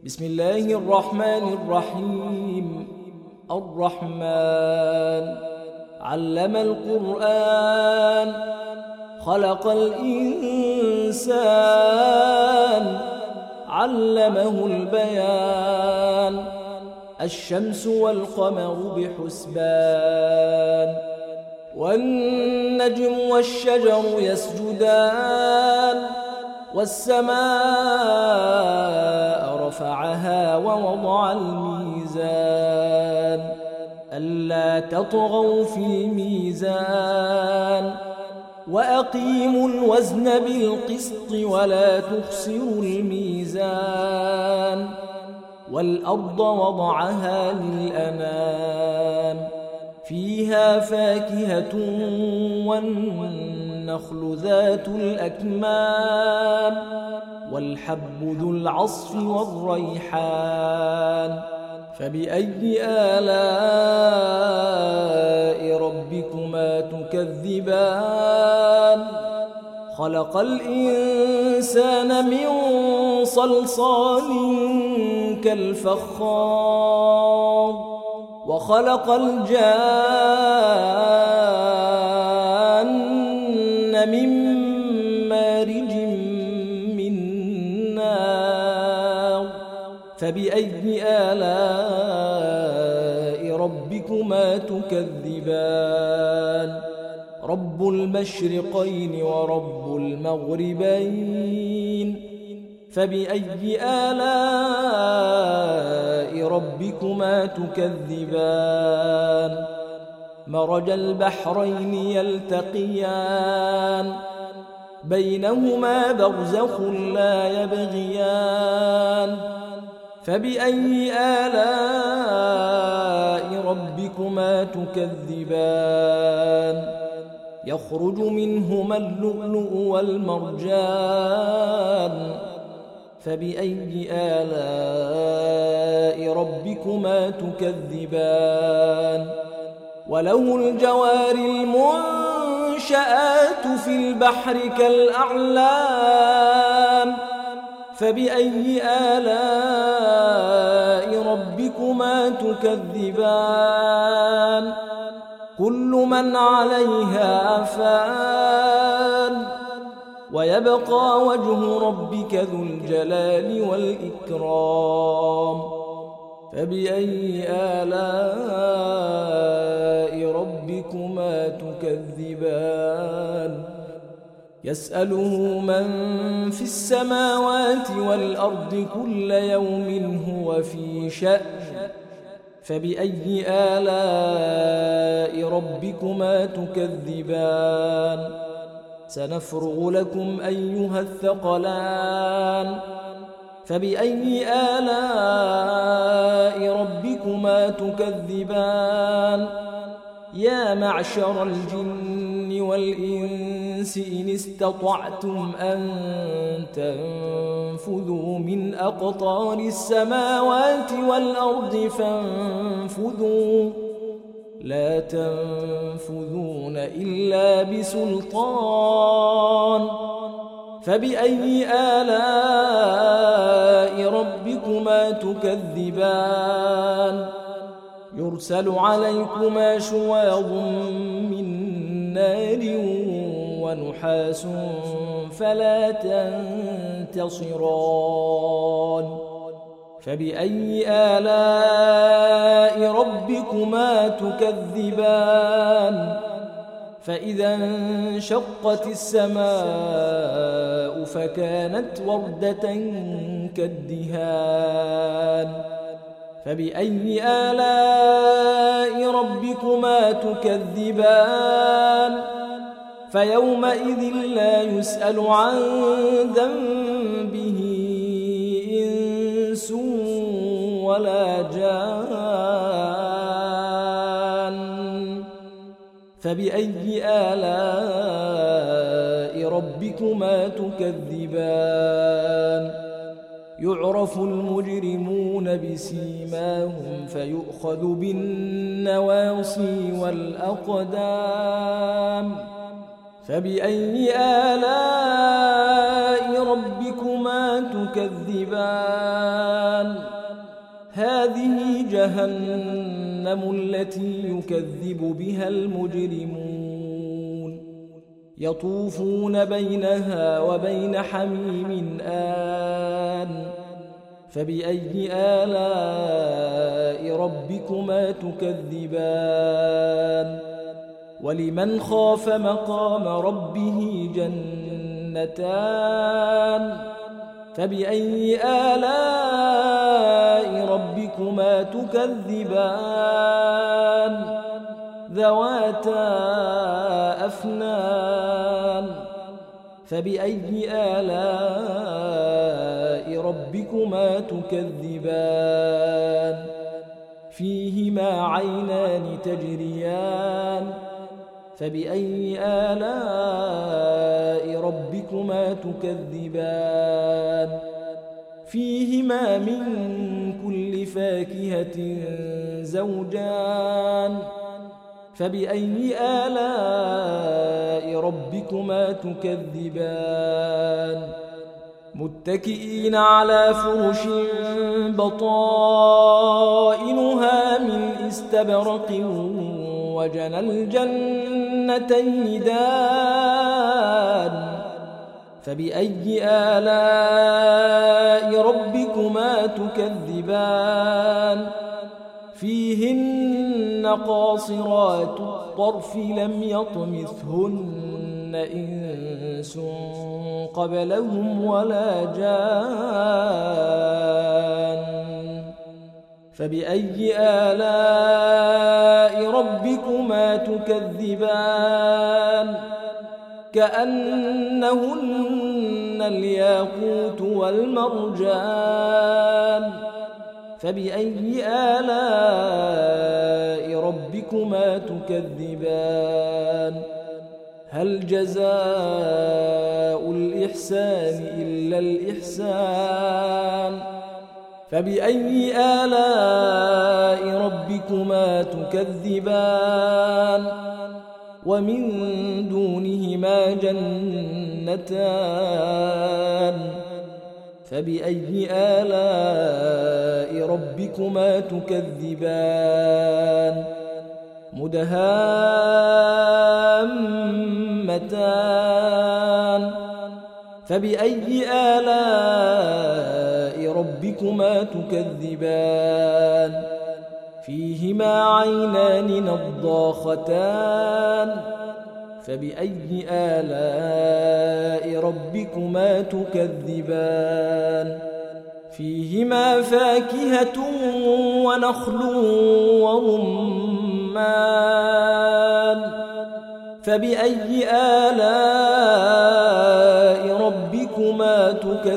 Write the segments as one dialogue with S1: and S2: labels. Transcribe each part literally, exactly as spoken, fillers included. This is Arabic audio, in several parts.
S1: بسم الله الرحمن الرحيم. الرحمن علم القرآن، خلق الإنسان، علمه البيان. الشمس والقمر بحسبان، والنجم والشجر يسجدان. والسماء رفعها ووضع الميزان، ألا تطغوا في الميزان. وأقيموا الوزن بالقسط ولا تخسروا الميزان. والأرض وضعها للأنام، فيها فاكهة والنخل ذات الأكمام، والحب ذو العصف والريحان. فبأي آلاء ربكما تكذبان؟ خلق الإنسان من صلصال كالفخار، وخلق الجان من مارج من نار. فبأي آلاء ربكما تكذبان؟ رب المشرقين ورب المغربين. فبأي آلاء ربكما تكذبان؟ مرج البحرين يلتقيان، بينهما برزخ لا يبغيان. فبأي آلاء ربكما تكذبان؟ يخرج منهما اللؤلؤ والمرجان. فبأي آلاء ربكما تكذبان؟ وله الجوار المنشآت في البحر كالأعلام. فبأي آلاء ربكما تكذبان؟ كل من عليها فان، ويبقى وجه ربك ذو الجلال والإكرام. فبأي آلاء ربكما تكذبان؟ يسأله من في السماوات والأرض كل يوم هو في شأن. فبأي آلاء ربكما تكذبان؟ سنفرغ لكم أيها الثقلان. فبأي آلاء ربكما تكذبان؟ يا معشر الجن والإنس إن استطعتم أن تنفذوا من أقطار السماوات والأرض فانفذوا، لا تنفذون إلا بسلطان. فبأي آلاء ربكما تكذبان؟ يرسل عليكما شواظ من نار ونحاس فلا تنتصران. فبأي آلاء ربكما تكذبان؟ فإذا انشقت السماء فكانت وردة كالدهان. فبأي آلاء ربكما تكذبان؟ فيومئذ لا يسأل عن ذنبه إنس ولا جان. فبأي آلاء ربكما تكذبان؟ يعرف المجرمون بسيماهم فيؤخذ بالنواصي والأقدام. فبأي آلاء ربكما تكذبان هذه جهنم التي يكذب بها المجرمون يطوفون بينها وبين حميم آن فبأي آلاء ربكما تكذبان ولمن خاف مقام ربه جنتان فبأي آلاء ربكما تكذبان ذواتا أفنان فبأي آلاء ربكما تكذبان فيهما عينان تجريان فبأي آلاء ربكما تكذبان فيهما من كل فاكهة زوجان فبأي آلاء ربكما تكذبان متكئين على فرش بطائنها من استبرق وجنى الجنتين دان فبأي آلاء ربكما تكذبان فيهن قاصرات الطرف لم يطمثهن إنس قبلهم ولا جان فبأي آلاء ربكما تكذبان كأنهن الياقوت والمرجان فبأي آلاء ربكما تكذبان هل جزاء الإحسان إلا الإحسان فبأي آلاء ربكما تكذبان ومن دونهما جنتان فبأي آلاء ربكما تكذبان مدهامتان فبأي آلاء ربكما تكذبان فيهما عينان نضاختان فبأي آلاء ربكما تكذبان فيهما فاكهة ونخل ورمان فبأي آلاء ربكما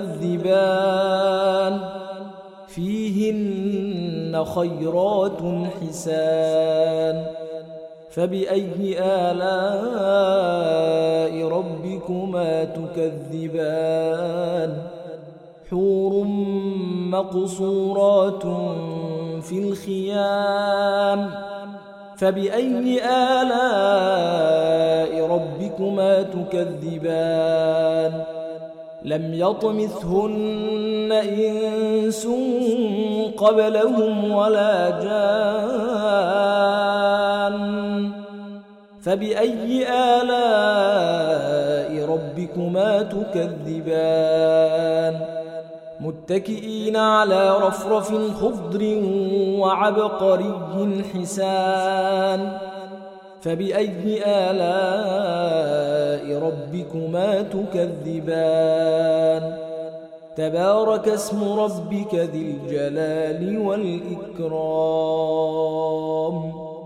S1: تكذبان فيهن خيرات حسان فبأي آلاء ربكما تكذبان حور مقصورات في الخيام فبأي آلاء ربكما تكذبان لم يطمثهن إنس قبلهم ولا جان فبأي آلاء ربكما تكذبان متكئين على رفرف خضر وعبقري حسان فبأي آلاء ربكما تكذبان تبارك اسم ربك ذي الجلال والإكرام